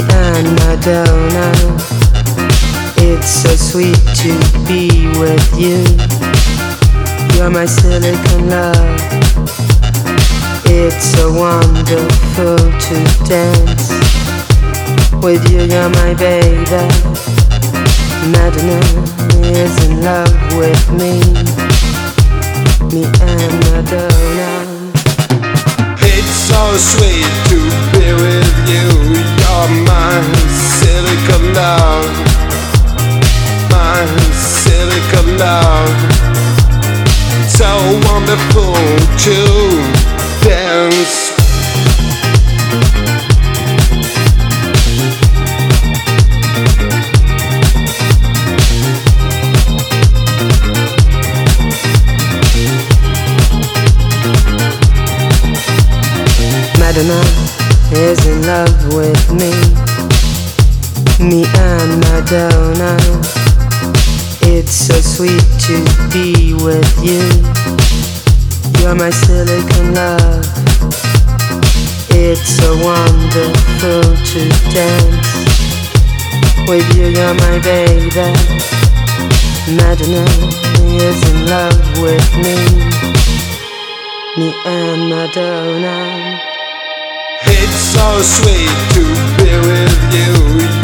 and Madonna. It's so sweet to be with you. You're my silicon love. It's so wonderful to dance with you. You're my baby. Madonna is in love with me and Madonna. It's so sweet to be with you. You're my silicon love, my silicon love. So wonderful to dance. Madonna is in love with me and Madonna. It's so sweet to be with you. You're my silicon love. It's so wonderful to dance with you. You're my baby. Madonna is in love with me and Madonna. It's so sweet to be with you.